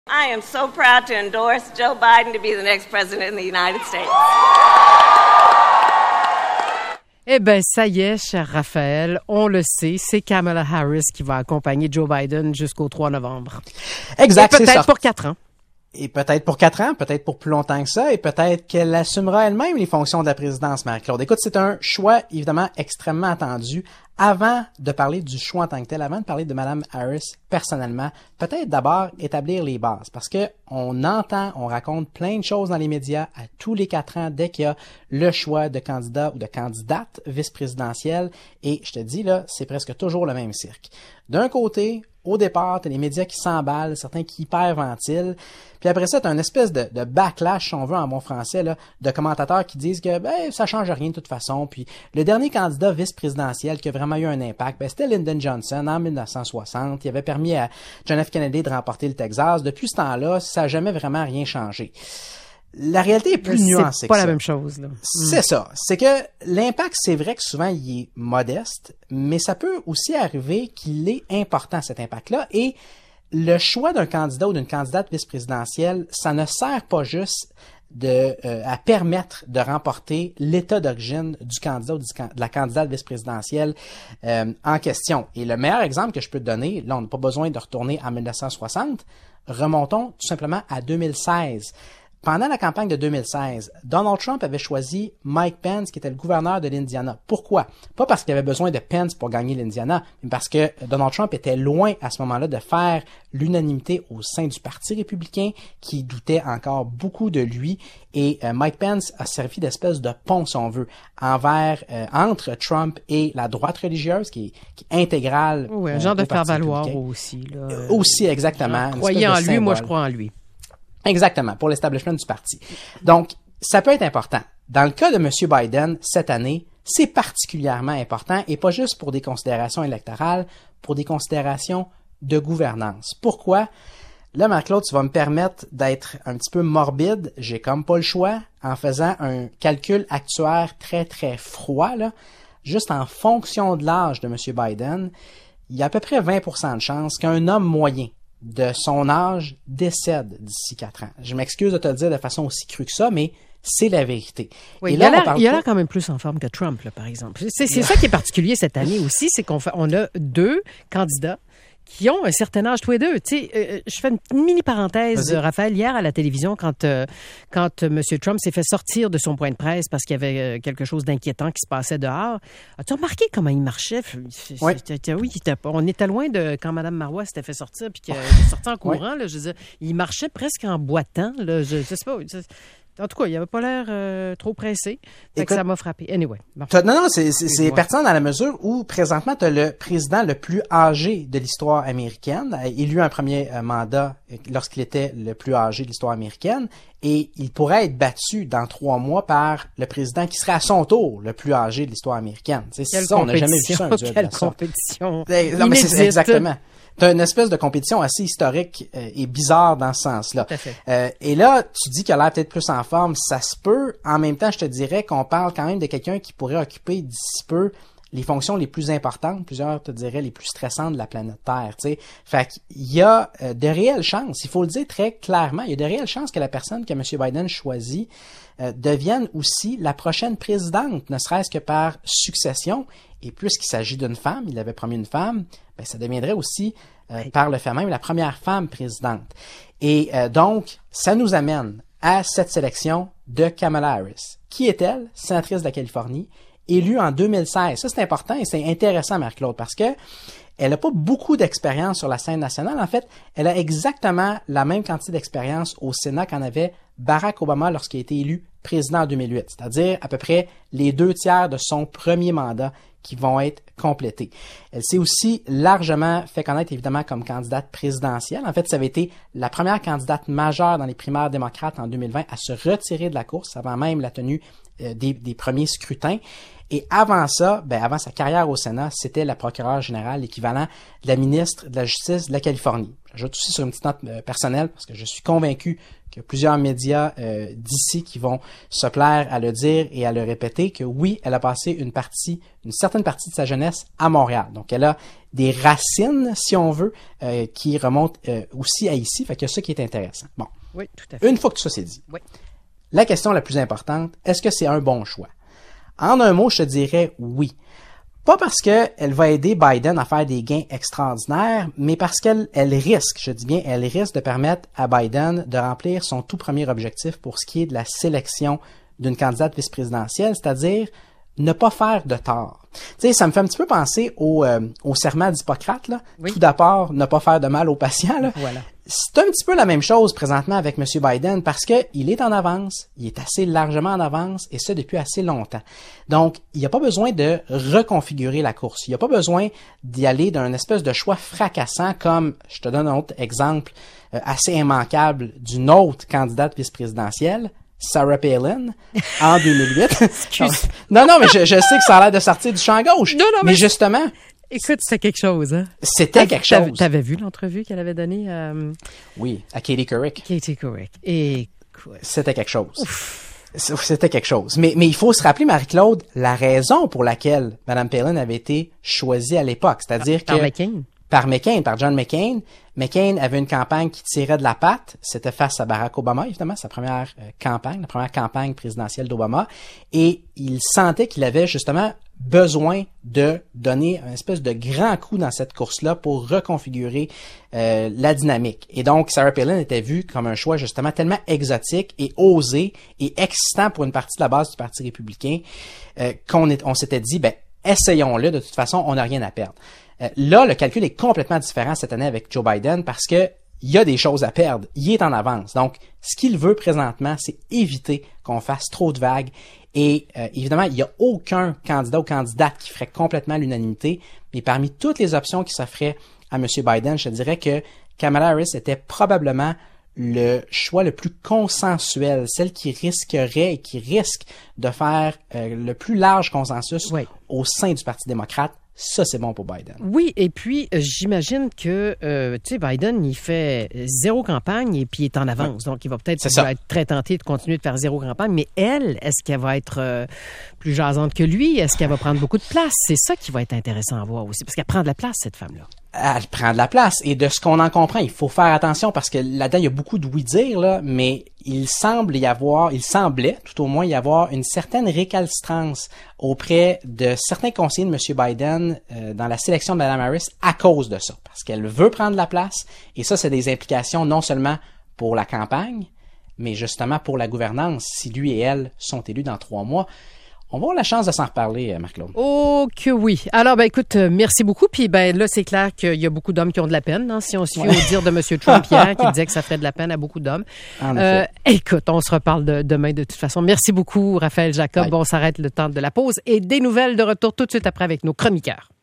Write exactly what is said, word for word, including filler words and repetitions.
I am so proud to endorse Joe Biden to be the next president in the United States. Eh bien, ça y est, cher Raphaël, on le sait, c'est Kamala Harris qui va accompagner Joe Biden jusqu'au trois novembre. Exact, et peut-être pour quatre ans. Et peut-être pour quatre ans, peut-être pour plus longtemps que ça, et peut-être qu'elle assumera elle-même les fonctions de la présidence, Marie-Claude. Écoute, c'est un choix, évidemment, extrêmement attendu. Avant de parler du choix en tant que tel, avant de parler de Mme Harris personnellement, peut-être d'abord établir les bases, parce que on entend, on raconte plein de choses dans les médias à tous les quatre ans dès qu'il y a le choix de candidat ou de candidate vice-présidentielle, et je te dis là, c'est presque toujours le même cirque. D'un côté, au départ, t'as les médias qui s'emballent, certains qui hyperventilent, puis après ça, t'as une espèce de, de backlash, si on veut en bon français, là, de commentateurs qui disent que ben ça change rien de toute façon. Puis le dernier candidat vice-présidentiel qui a vraiment eu un impact, ben c'était Lyndon Johnson en dix-neuf cent soixante. Il avait permis à John F. Kennedy de remporter le Texas. Depuis ce temps-là, ça n'a jamais vraiment rien changé. La réalité est plus nuancée. C'est pas que la ça. même chose, là. C'est mm. ça. C'est que l'impact, c'est vrai que souvent, il est modeste, mais ça peut aussi arriver qu'il est important, cet impact-là. Et le choix d'un candidat ou d'une candidate vice-présidentielle, ça ne sert pas juste de euh, à permettre de remporter l'état d'origine du candidat ou du, de la candidate vice-présidentielle euh, en question. Et le meilleur exemple que je peux te donner, là, on n'a pas besoin de retourner en dix-neuf cent soixante, remontons tout simplement à deux mille seize. Pendant la campagne de deux mille seize, Donald Trump avait choisi Mike Pence, qui était le gouverneur de l'Indiana. Pourquoi? Pas parce qu'il avait besoin de Pence pour gagner l'Indiana, mais parce que Donald Trump était loin à ce moment-là de faire l'unanimité au sein du Parti républicain, qui doutait encore beaucoup de lui. Et euh, Mike Pence a servi d'espèce de pont, si on veut, envers euh, entre Trump et la droite religieuse, qui est, qui est intégrale. Oui, un euh, genre de Parti faire-valoir républicain. aussi. Là. Euh, aussi, exactement. Croyez en lui, moi je crois en lui. Exactement, pour l'establishment du parti. Donc, ça peut être important. Dans le cas de M. Biden, cette année, c'est particulièrement important, et pas juste pour des considérations électorales, pour des considérations de gouvernance. Pourquoi? Là, Marc-Claude, tu vas me permettre d'être un petit peu morbide, j'ai comme pas le choix, en faisant un calcul actuaire très, très froid, là, juste en fonction de l'âge de M. Biden, il y a à peu près vingt pour cent de chances qu'un homme moyen de son âge décède d'ici quatre ans. Je m'excuse de te le dire de façon aussi crue que ça, mais c'est la vérité. Oui, Et il, là, a l'air, parle il a pas... l'air quand même plus en forme que Trump, là, par exemple. C'est, c'est ça qui est particulier cette année aussi, c'est qu'on fait, on a deux candidats qui ont un certain âge tous les deux. Tu sais, euh, je fais une mini parenthèse, Vas-y. Raphaël, hier à la télévision, quand euh, quand euh, M. Trump s'est fait sortir de son point de presse parce qu'il y avait euh, quelque chose d'inquiétant qui se passait dehors. As-tu remarqué comment il marchait? Oui. C'était, oui, il était, on était loin de quand Mme Marois s'était fait sortir puis qu'elle est sortie en courant. Oui. Là, je veux dire, il marchait presque en boitant. Là, je, je sais pas. Je, en tout cas, il n'avait pas l'air euh, trop pressé. Fait Écoute, que ça m'a frappé. Anyway. Bon. Non, non, c'est, c'est, c'est pertinent dans la mesure où, présentement, tu as le président le plus âgé de l'histoire américaine, élu un premier mandat lorsqu'il était le plus âgé de l'histoire américaine, et il pourrait être battu dans trois mois par le président qui serait à son tour le plus âgé de l'histoire américaine. C'est Quelle ça, on n'a jamais vu ça, un duel Quelle de ça. compétition Non, mais c'est inédite. exactement. T'as une espèce de compétition assez historique euh, et bizarre dans ce sens-là. Tout à fait. Euh, et là, tu dis qu'il a l'air peut-être plus en forme, ça se peut. En même temps, je te dirais qu'on parle quand même de quelqu'un qui pourrait occuper d'ici peu les fonctions les plus importantes, plusieurs te diraient les plus stressantes de la planète Terre, tu sais. Fait qu'il y a euh, de réelles chances, il faut le dire très clairement, il y a de réelles chances que la personne que M. Biden choisit euh, devienne aussi la prochaine présidente, ne serait-ce que par succession. Et puisqu'il s'agit d'une femme, il avait promis une femme, ben ça deviendrait aussi euh, par le fait même la première femme présidente. Et euh, donc, ça nous amène à cette sélection de Kamala Harris. Qui est-elle? Sénatrice de la Californie, élue en deux mille seize. Ça, c'est important et c'est intéressant, Marc-Claude, parce que elle n'a pas beaucoup d'expérience sur la scène nationale. En fait, elle a exactement la même quantité d'expérience au Sénat qu'en avait Barack Obama lorsqu'il a été élu président en deux mille huit, c'est-à-dire à peu près les deux tiers de son premier mandat qui vont être complétés. Elle s'est aussi largement fait connaître, évidemment, comme candidate présidentielle. En fait, ça avait été la première candidate majeure dans les primaires démocrates en deux mille vingt à se retirer de la course avant même la tenue euh, des, des premiers scrutins. Et avant ça, ben avant sa carrière au Sénat, c'était la procureure générale, l'équivalent de la ministre de la Justice de la Californie. J'ajoute aussi sur une petite note euh, personnelle, parce que je suis convaincu qu'il y a plusieurs médias euh, d'ici qui vont se plaire à le dire et à le répéter, que oui, elle a passé une partie, une certaine partie de sa jeunesse à Montréal. Donc, elle a des racines, si on veut, euh, qui remontent euh, aussi à ici. Fait que ça qui est intéressant. Bon. Oui, tout à fait. Une fois que tout ça c'est dit, oui. La question la plus importante, est-ce que c'est un bon choix? En un mot, je te dirais oui. Pas parce qu'elle va aider Biden à faire des gains extraordinaires, mais parce qu'elle elle risque, je dis bien, elle risque de permettre à Biden de remplir son tout premier objectif pour ce qui est de la sélection d'une candidate vice-présidentielle, c'est-à-dire ne pas faire de tort. Tu sais, ça me fait un petit peu penser au, euh, au serment d'Hippocrate, là. Oui. Tout d'abord, ne pas faire de mal aux patients, là. Voilà. C'est un petit peu la même chose présentement avec M. Biden parce que il est en avance, il est assez largement en avance et ça depuis assez longtemps. Donc, il n'y a pas besoin de reconfigurer la course. Il n'y a pas besoin d'y aller d'un espèce de choix fracassant comme, je te donne un autre exemple euh, assez immanquable d'une autre candidate vice-présidentielle, Sarah Palin, en deux mille huit. Excuse. Non, non, mais je, je sais que ça a l'air de sortir du champ gauche. Non, non, mais, mais justement... Écoute, c'était quelque chose, hein? C'était quelque T'avais, chose. T'avais vu l'entrevue qu'elle avait donnée à... Euh, oui, à Katie Couric. Katie Couric. Et... C'était quelque chose. Ouf. C'était quelque chose. Mais, mais il faut se rappeler, Marie-Claude, la raison pour laquelle Mme Palin avait été choisie à l'époque. C'est-à-dire par, que... Par McCain. Par McCain, par John McCain. McCain avait une campagne qui tirait de la patte. C'était face à Barack Obama, évidemment, sa première euh, campagne, la première campagne présidentielle d'Obama. Et il sentait qu'il avait justement besoin de donner un espèce de grand coup dans cette course-là pour reconfigurer euh, la dynamique. Et donc, Sarah Palin était vue comme un choix justement tellement exotique et osé et excitant pour une partie de la base du Parti républicain euh, qu'on est, on s'était dit, ben, essayons-le, de toute façon, on n'a rien à perdre. Euh, là, le calcul est complètement différent cette année avec Joe Biden parce que il y a des choses à perdre. Il est en avance. Donc, ce qu'il veut présentement, c'est éviter qu'on fasse trop de vagues. Et euh, évidemment, il n'y a aucun candidat ou candidate qui ferait complètement l'unanimité. Mais parmi toutes les options qui s'offraient à M. Biden, je dirais que Kamala Harris était probablement le choix le plus consensuel, celle qui risquerait et qui risque de faire euh, le plus large consensus oui. au sein du Parti démocrate. Ça, c'est bon pour Biden. Oui, et puis euh, j'imagine que, euh, tu sais, Biden, il fait zéro campagne et puis il est en avance. Oui. Donc, il va peut-être il va être très tenté de continuer de faire zéro campagne. Mais elle, est-ce qu'elle va être euh, plus jasante que lui? Est-ce qu'elle va prendre beaucoup de place? C'est ça qui va être intéressant à voir aussi, parce qu'elle prend de la place, cette femme-là. Elle prend de la place. Et de ce qu'on en comprend, il faut faire attention parce que là-dedans, il y a beaucoup de oui-dire, là, mais il semble y avoir, il semblait tout au moins y avoir une certaine récalcitrance auprès de certains conseillers de M. Biden euh, dans la sélection de Mme Harris à cause de ça. Parce qu'elle veut prendre la place et ça, c'est des implications non seulement pour la campagne, mais justement pour la gouvernance. Si lui et elle sont élus dans trois mois, on va avoir la chance de s'en reparler, Marc-Claude. Oh que oui. Alors, ben écoute, euh, merci beaucoup. Puis ben là, c'est clair qu'il y a beaucoup d'hommes qui ont de la peine. Hein, si on se fie ouais. au dire de M. Trump hier, qui disait que ça ferait de la peine à beaucoup d'hommes. En euh, écoute, on se reparle de, demain de toute façon. Merci beaucoup, Raphaël Jacob. Ouais. On s'arrête le temps de la pause. Et des nouvelles de retour tout de suite après avec nos chroniqueurs.